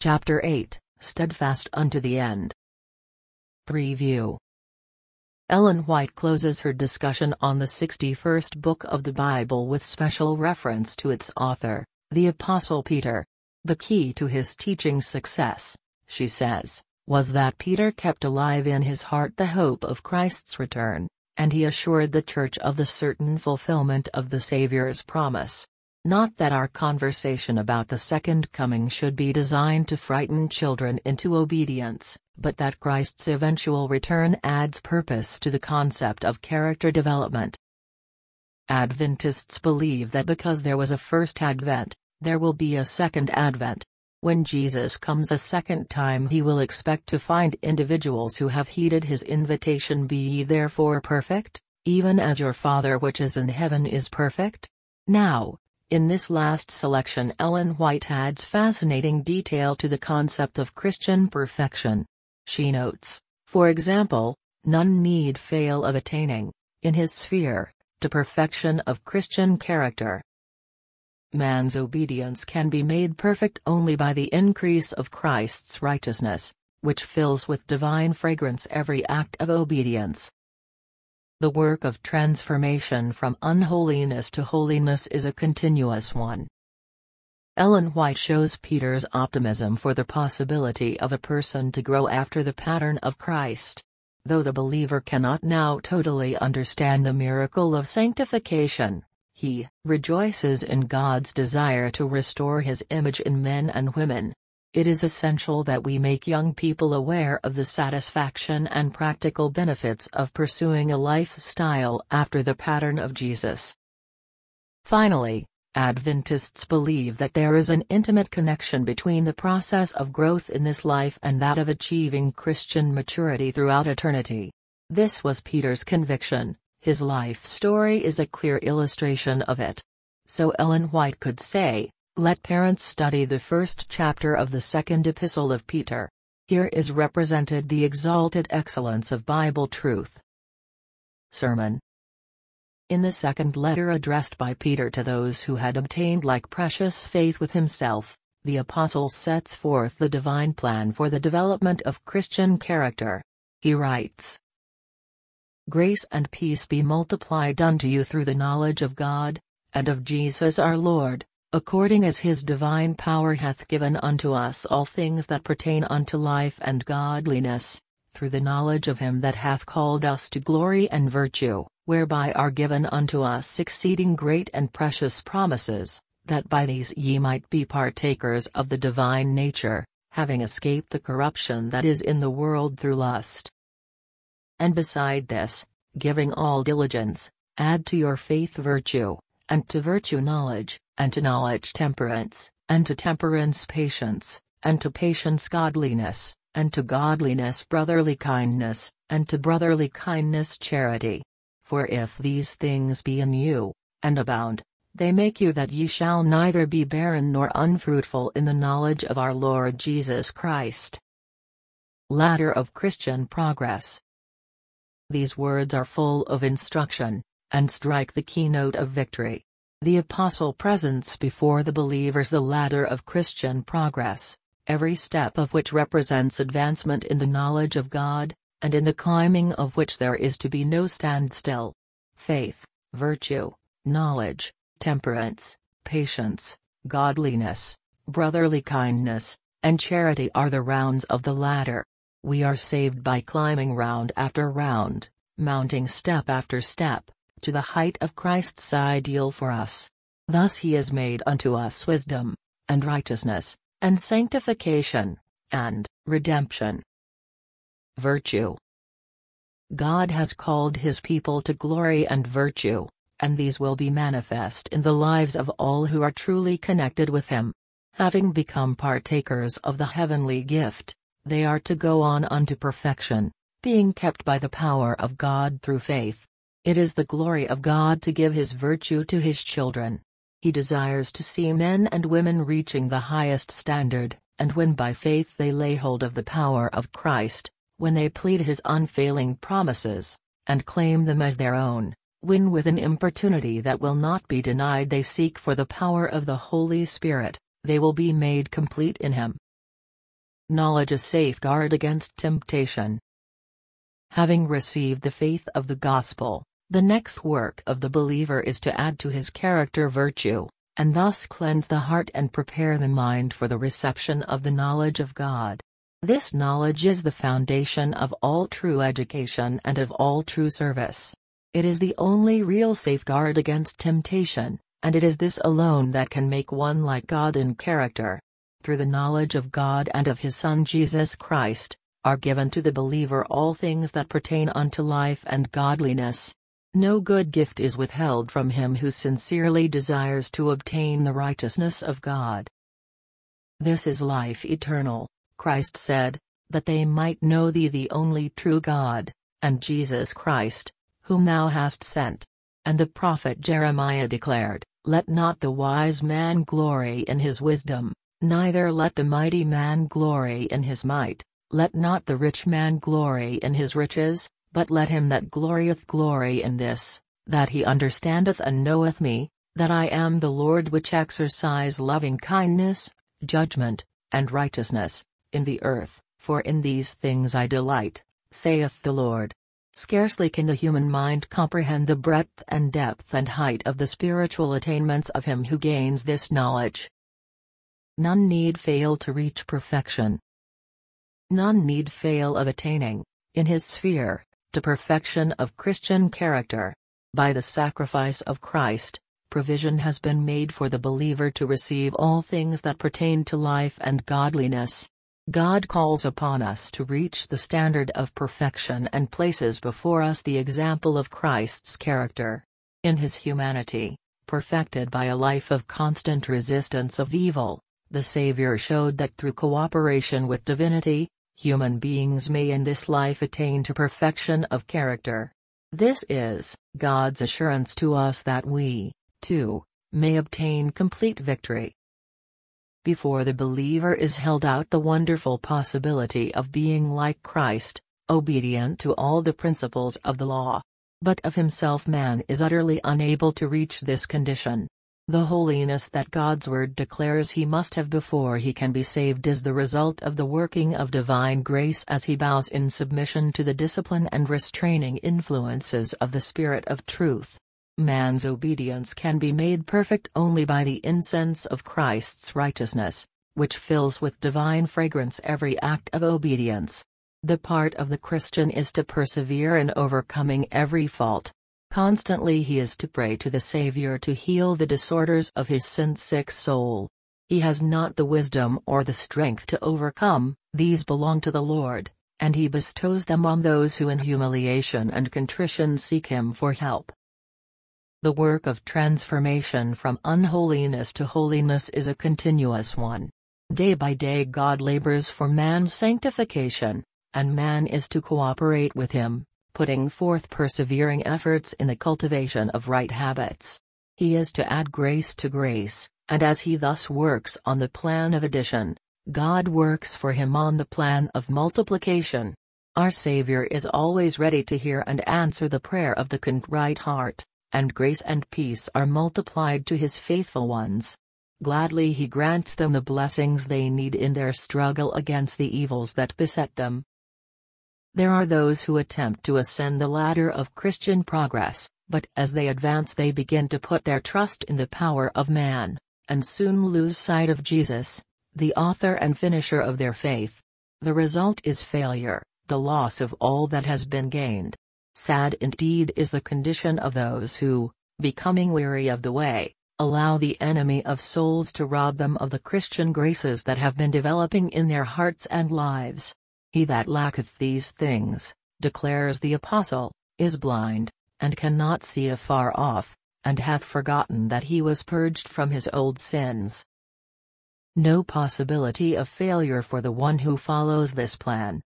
Chapter 8, Steadfast unto the End. Preview. Ellen White closes her discussion on the 61st book of the Bible with special reference to its author, the Apostle Peter. The key to his teaching success, she says, was that Peter kept alive in his heart the hope of Christ's return, and he assured the church of the certain fulfillment of the Savior's promise. Not that our conversation about the second coming should be designed to frighten children into obedience, but that Christ's eventual return adds purpose to the concept of character development. Adventists believe that because there was a first advent, there will be a second advent. When Jesus comes a second time, he will expect to find individuals who have heeded his invitation, "Be ye therefore perfect, even as your Father which is in heaven is perfect." Now, in this last selection, Ellen White adds fascinating detail to the concept of Christian perfection. She notes, for example, none need fail of attaining, in his sphere, to perfection of Christian character. Man's obedience can be made perfect only by the increase of Christ's righteousness, which fills with divine fragrance every act of obedience. The work of transformation from unholiness to holiness is a continuous one. Ellen White shows Peter's optimism for the possibility of a person to grow after the pattern of Christ. Though the believer cannot now totally understand the miracle of sanctification, he rejoices in God's desire to restore his image in men and women. It is essential that we make young people aware of the satisfaction and practical benefits of pursuing a lifestyle after the pattern of Jesus. Finally, Adventists believe that there is an intimate connection between the process of growth in this life and that of achieving Christian maturity throughout eternity. This was Peter's conviction. His life story is a clear illustration of it. So Ellen White could say, let parents study the first chapter of the second epistle of Peter. Here is represented the exalted excellence of Bible truth. Sermon. In the second letter addressed by Peter to those who had obtained like precious faith with himself, the apostle sets forth the divine plan for the development of Christian character. He writes, "Grace and peace be multiplied unto you through the knowledge of God, and of Jesus our Lord, according as his divine power hath given unto us all things that pertain unto life and godliness, through the knowledge of him that hath called us to glory and virtue, whereby are given unto us exceeding great and precious promises, that by these ye might be partakers of the divine nature, having escaped the corruption that is in the world through lust. And beside this, giving all diligence, add to your faith virtue, and to virtue knowledge, and to knowledge temperance, and to temperance patience, and to patience godliness, and to godliness brotherly kindness, and to brotherly kindness charity. For if these things be in you, and abound, they make you that ye shall neither be barren nor unfruitful in the knowledge of our Lord Jesus Christ." Ladder of Christian Progress. These words are full of instruction, and strike the keynote of victory. The apostle presents before the believers the ladder of Christian progress, every step of which represents advancement in the knowledge of God, and in the climbing of which there is to be no standstill. Faith, virtue, knowledge, temperance, patience, godliness, brotherly kindness, and charity are the rounds of the ladder. We are saved by climbing round after round, mounting step after step, to the height of Christ's ideal for us. Thus he has made unto us wisdom, and righteousness, and sanctification, and redemption. Virtue. God has called his people to glory and virtue, and these will be manifest in the lives of all who are truly connected with him. Having become partakers of the heavenly gift, they are to go on unto perfection, being kept by the power of God through faith. It is the glory of God to give his virtue to his children. He desires to see men and women reaching the highest standard, and when by faith they lay hold of the power of Christ, when they plead his unfailing promises, and claim them as their own, when with an importunity that will not be denied they seek for the power of the Holy Spirit, they will be made complete in him. Knowledge a safeguard against temptation. Having received the faith of the gospel, the next work of the believer is to add to his character virtue, and thus cleanse the heart and prepare the mind for the reception of the knowledge of God. This knowledge is the foundation of all true education and of all true service. It is the only real safeguard against temptation, and it is this alone that can make one like God in character. Through the knowledge of God and of His Son Jesus Christ, are given to the believer all things that pertain unto life and godliness. No good gift is withheld from him who sincerely desires to obtain the righteousness of God. This is life eternal, Christ said, that they might know Thee the only true God, and Jesus Christ, whom Thou hast sent. And the prophet Jeremiah declared, Let not the wise man glory in his wisdom, neither let the mighty man glory in his might, let not the rich man glory in his riches, but let him that glorieth glory in this, that he understandeth and knoweth me, that I am the Lord which exercise loving-kindness, judgment, and righteousness, in the earth, for in these things I delight, saith the Lord. Scarcely can the human mind comprehend the breadth and depth and height of the spiritual attainments of him who gains this knowledge. None need fail to reach perfection. None need fail of attaining, in his sphere, to perfection of Christian character. By the sacrifice of Christ, provision has been made for the believer to receive all things that pertain to life and godliness. God calls upon us to reach the standard of perfection and places before us the example of Christ's character. In his humanity, perfected by a life of constant resistance of evil, the Savior showed that through cooperation with divinity, human beings may in this life attain to perfection of character. This is God's assurance to us that we, too, may obtain complete victory. Before the believer is held out the wonderful possibility of being like Christ, obedient to all the principles of the law. But of himself man is utterly unable to reach this condition. The holiness that God's word declares he must have before he can be saved is the result of the working of divine grace as he bows in submission to the discipline and restraining influences of the Spirit of truth. Man's obedience can be made perfect only by the incense of Christ's righteousness, which fills with divine fragrance every act of obedience. The part of the Christian is to persevere in overcoming every fault. Constantly he is to pray to the Savior to heal the disorders of his sin-sick soul. He has not the wisdom or the strength to overcome, these belong to the Lord, and he bestows them on those who in humiliation and contrition seek him for help. The work of transformation from unholiness to holiness is a continuous one. Day by day God labors for man's sanctification, and man is to cooperate with him, putting forth persevering efforts in the cultivation of right habits. He is to add grace to grace, and as he thus works on the plan of addition, God works for him on the plan of multiplication. Our Savior is always ready to hear and answer the prayer of the contrite heart, and grace and peace are multiplied to his faithful ones. Gladly he grants them the blessings they need in their struggle against the evils that beset them. There are those who attempt to ascend the ladder of Christian progress, but as they advance they begin to put their trust in the power of man, and soon lose sight of Jesus, the author and finisher of their faith. The result is failure, the loss of all that has been gained. Sad indeed is the condition of those who, becoming weary of the way, allow the enemy of souls to rob them of the Christian graces that have been developing in their hearts and lives. He that lacketh these things, declares the Apostle, is blind, and cannot see afar off, and hath forgotten that he was purged from his old sins. No possibility of failure for the one who follows this plan.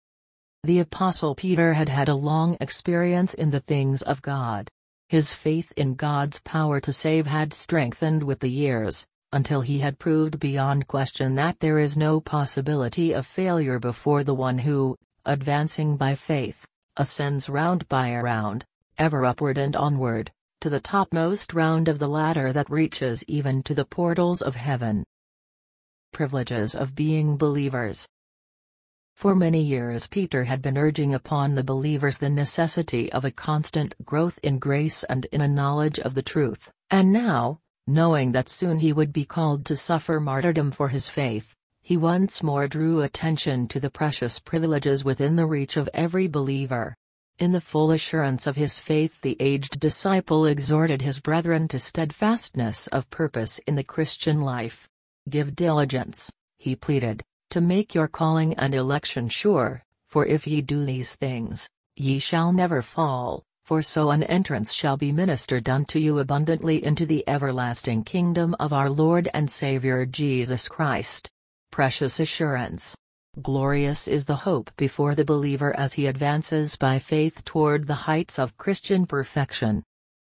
The Apostle Peter had had a long experience in the things of God. His faith in God's power to save had strengthened with the years, until he had proved beyond question that there is no possibility of failure before the one who, advancing by faith, ascends round by round, ever upward and onward, to the topmost round of the ladder that reaches even to the portals of heaven. Privileges of being believers. For many years Peter had been urging upon the believers the necessity of a constant growth in grace and in a knowledge of the truth, and now, knowing that soon he would be called to suffer martyrdom for his faith, he once more drew attention to the precious privileges within the reach of every believer. In the full assurance of his faith, the aged disciple exhorted his brethren to steadfastness of purpose in the Christian life. "Give diligence," he pleaded, "to make your calling and election sure, for if ye do these things, ye shall never fall, for so an entrance shall be ministered unto you abundantly into the everlasting kingdom of our Lord and Saviour Jesus Christ." Precious assurance! Glorious is the hope before the believer as he advances by faith toward the heights of Christian perfection.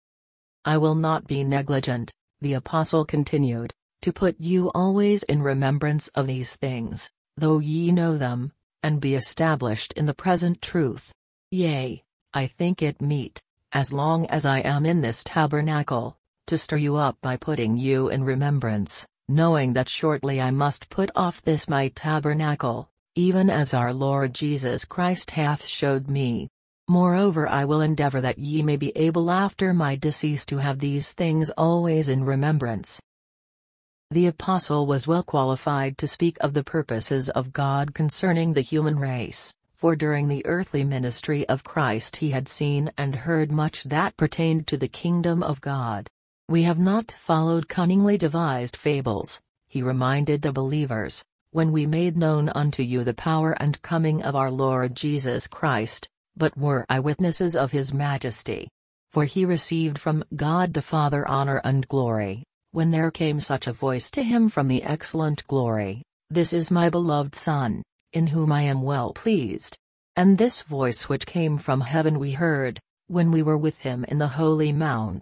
"I will not be negligent," the apostle continued, "to put you always in remembrance of these things, though ye know them, and be established in the present truth. Yea, I think it meet, as long as I am in this tabernacle, to stir you up by putting you in remembrance, knowing that shortly I must put off this my tabernacle, even as our Lord Jesus Christ hath showed me. Moreover I will endeavor that ye may be able after my decease to have these things always in remembrance." The apostle was well qualified to speak of the purposes of God concerning the human race, for during the earthly ministry of Christ he had seen and heard much that pertained to the kingdom of God. "We have not followed cunningly devised fables," he reminded the believers, "when we made known unto you the power and coming of our Lord Jesus Christ, but were eyewitnesses of his majesty. For he received from God the Father honor and glory, when there came such a voice to him from the excellent glory, This is my beloved Son, in whom I am well pleased. And this voice which came from heaven we heard, when we were with him in the holy mount."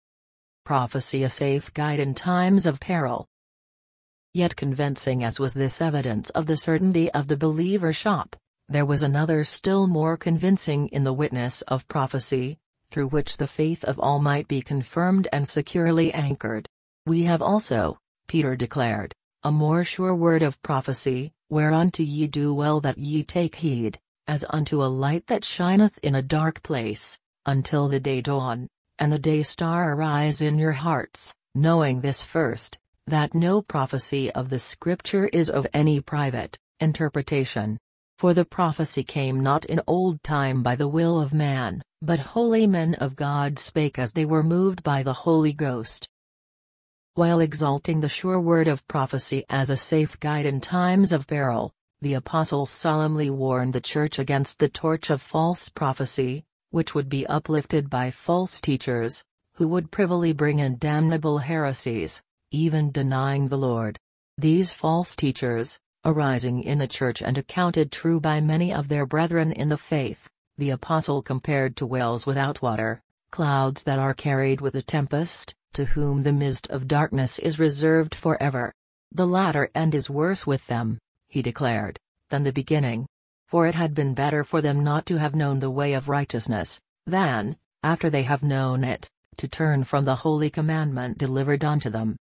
Prophecy a safe guide in times of peril. Yet convincing as was this evidence of the certainty of the believership, there was another still more convincing in the witness of prophecy, through which the faith of all might be confirmed and securely anchored. "We have also," Peter declared, "a more sure word of prophecy, whereunto ye do well that ye take heed, as unto a light that shineth in a dark place, until the day dawn, and the day star arise in your hearts, knowing this first, that no prophecy of the Scripture is of any private interpretation. For the prophecy came not in old time by the will of man, but holy men of God spake as they were moved by the Holy Ghost." While exalting the sure word of prophecy as a safe guide in times of peril, the apostle solemnly warned the church against the torch of false prophecy, which would be uplifted by false teachers, who would privily bring in damnable heresies, even denying the Lord. These false teachers, arising in the church and accounted true by many of their brethren in the faith, the apostle compared to whales without water, clouds that are carried with a tempest, to whom the mist of darkness is reserved forever. "The latter end is worse with them," he declared, "than the beginning. For it had been better for them not to have known the way of righteousness, than, after they have known it, to turn from the holy commandment delivered unto them."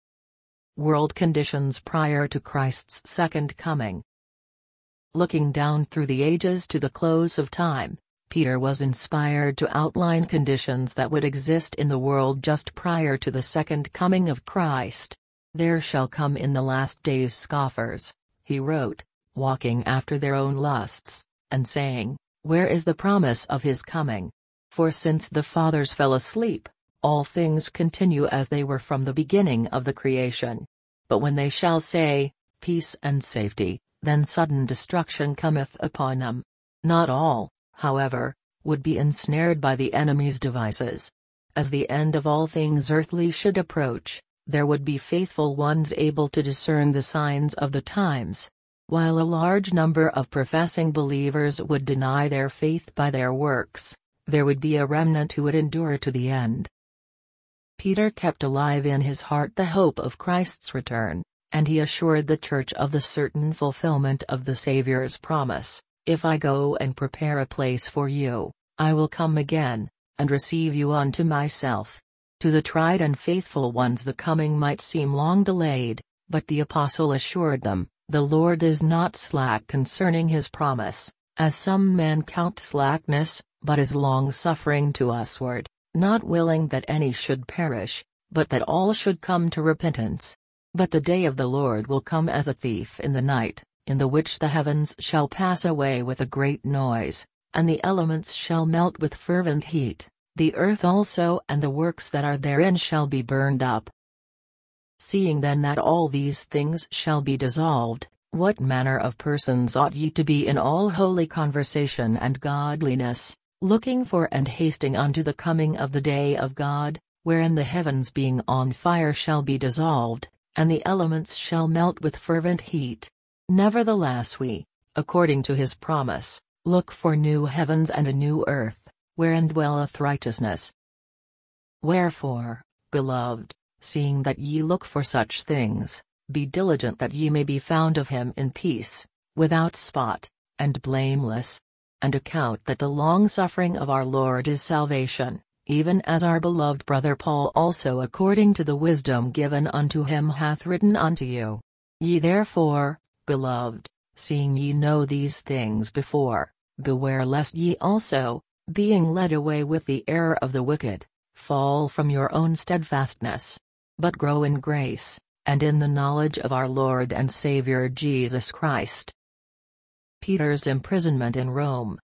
World conditions prior to Christ's second coming. Looking down through the ages to the close of time, Peter was inspired to outline conditions that would exist in the world just prior to the second coming of Christ. "There shall come in the last days scoffers," he wrote, "walking after their own lusts, and saying, Where is the promise of his coming? For since the fathers fell asleep, all things continue as they were from the beginning of the creation. But when they shall say, Peace and safety, then sudden destruction cometh upon them. Not all, however, would be ensnared by the enemy's devices. As the end of all things earthly should approach, there would be faithful ones able to discern the signs of the times. While a large number of professing believers would deny their faith by their works, there would be a remnant who would endure to the end." Peter kept alive in his heart the hope of Christ's return, and he assured the church of the certain fulfillment of the Saviour's promise, "If I go and prepare a place for you, I will come again, and receive you unto myself." To the tried and faithful ones the coming might seem long delayed, but the apostle assured them, The Lord is not slack concerning his promise, as some men count slackness, but is long-suffering to usward, not willing that any should perish, but that all should come to repentance. But the day of the Lord will come as a thief in the night, in the which the heavens shall pass away with a great noise, and the elements shall melt with fervent heat, the earth also and the works that are therein shall be burned up. Seeing then that all these things shall be dissolved, what manner of persons ought ye to be in all holy conversation and godliness, looking for and hasting unto the coming of the day of God, wherein the heavens being on fire shall be dissolved, and the elements shall melt with fervent heat? Nevertheless we, according to his promise, look for new heavens and a new earth, wherein dwelleth righteousness. Wherefore, beloved, seeing that ye look for such things, be diligent that ye may be found of him in peace, without spot, and blameless. And account that the long-suffering of our Lord is salvation, even as our beloved brother Paul also according to the wisdom given unto him hath written unto you. Ye therefore, beloved, seeing ye know these things before, beware lest ye also, being led away with the error of the wicked, fall from your own steadfastness. But grow in grace, and in the knowledge of our Lord and Saviour Jesus Christ. Peter's imprisonment in Rome.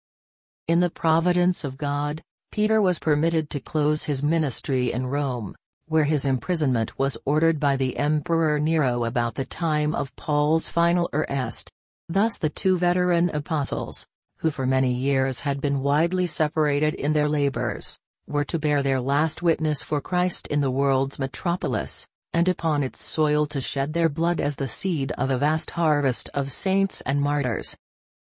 In the providence of God, Peter was permitted to close his ministry in Rome, where his imprisonment was ordered by the Emperor Nero about the time of Paul's final arrest. Thus the two veteran apostles, who for many years had been widely separated in their labors, were to bear their last witness for Christ in the world's metropolis, and upon its soil to shed their blood as the seed of a vast harvest of saints and martyrs.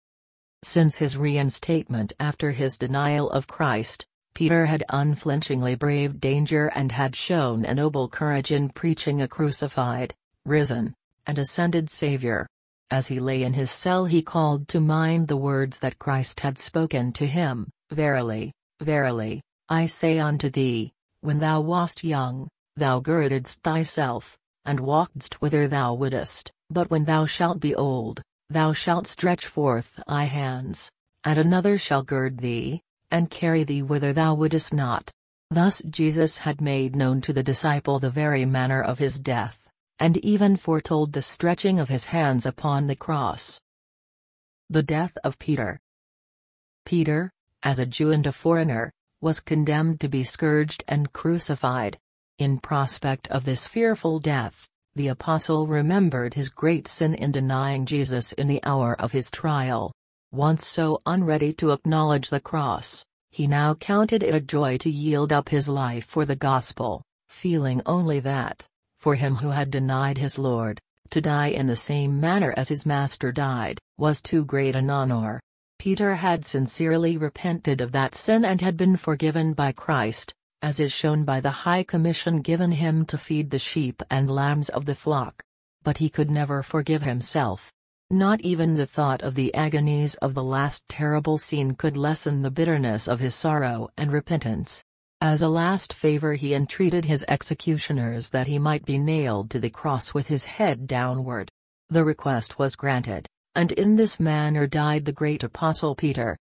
Since his reinstatement after his denial of Christ, Peter had unflinchingly braved danger and had shown a noble courage in preaching a crucified, risen, and ascended Savior. As he lay in his cell he called to mind the words that Christ had spoken to him, "Verily, verily, I say unto thee, when thou wast young, thou girdedst thyself, and walkedst whither thou wouldest, but when thou shalt be old, thou shalt stretch forth thy hands, and another shall gird thee, and carry thee whither thou wouldest not." Thus Jesus had made known to the disciple the very manner of his death, and even foretold the stretching of his hands upon the cross. The death of Peter. Peter, as a Jew and a foreigner, was condemned to be scourged and crucified. In prospect of this fearful death, the apostle remembered his great sin in denying Jesus in the hour of his trial. Once so unready to acknowledge the cross, he now counted it a joy to yield up his life for the gospel, feeling only that, for him who had denied his Lord, to die in the same manner as his Master died, was too great an honor. Peter had sincerely repented of that sin and had been forgiven by Christ, as is shown by the high commission given him to feed the sheep and lambs of the flock. But he could never forgive himself. Not even the thought of the agonies of the last terrible scene could lessen the bitterness of his sorrow and repentance. As a last favor he entreated his executioners that he might be nailed to the cross with his head downward. The request was granted, and in this manner died the great apostle Peter.